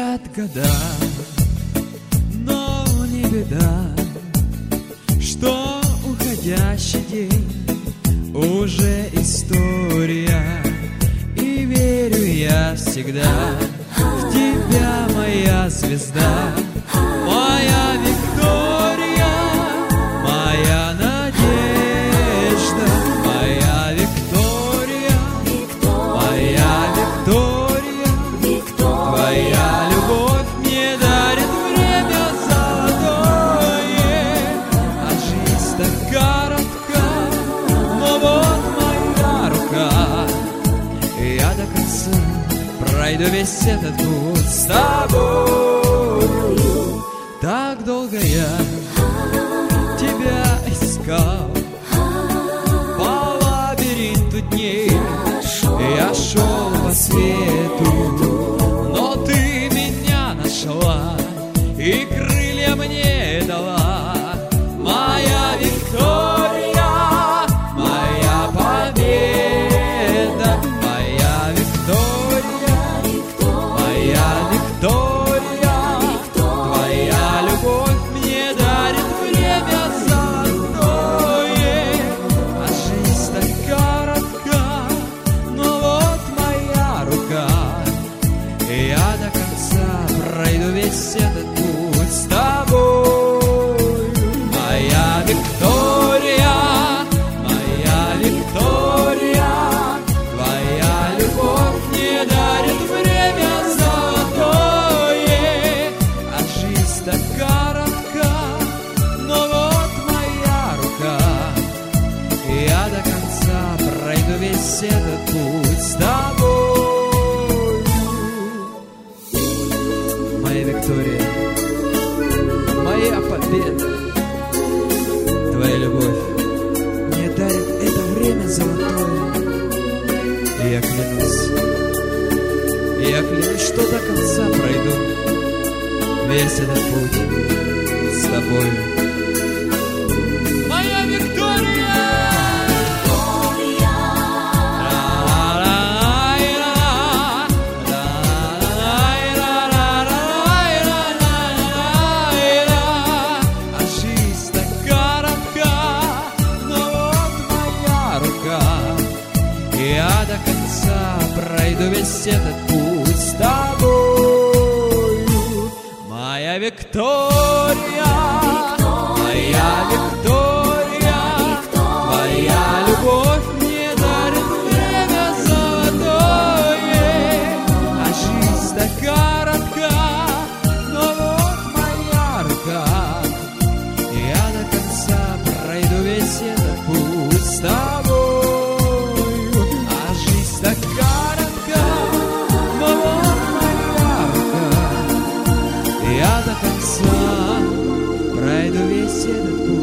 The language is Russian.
Летят года, но не беда, что уходящий день уже история. И верю я всегда в тебя, моя звезда, моя Виктория, моя надежда, моя Виктория, моя Виктория, твоя любовь мне дарит время золотое, а жизнь так коротка, но вот моя рука, и я до конца пройду весь этот путь с тобою. Так долго я тебя искал по лабиринту дней, я шел по свету, но ты меня нашла и крылья мне дала, моя Виктория, моя победа, моя Виктория, моя Виктория, твоя любовь мне дарит время золотое, а жизнь так коротка, но вот моя рука, и я до конца пройду весь этот путь с тобой, моя Виктория, моя Виктория, твоя любовь мне дарит время золотое, а жизнь так коротка, но вот моя рука, и я до конца пройду весь этот путь с тобой, моя Виктория, моя победа, твоя любовь мне дарит это время золотое, и я клянусь, что до конца пройду весь этот путь с тобой, моя Виктория. А жизнь так коротка, но вот моя рука, и я до конца пройду весь этот путь с тобою, моя Виктория, моя Виктория, твоя любовь мне дарит время золотое, а жизнь так коротка, но вот моя рука, и я до конца пройду весь этот путь с тобою, а жизнь так коротка, но вот моя рука, и я до конца пройду весь этот путь.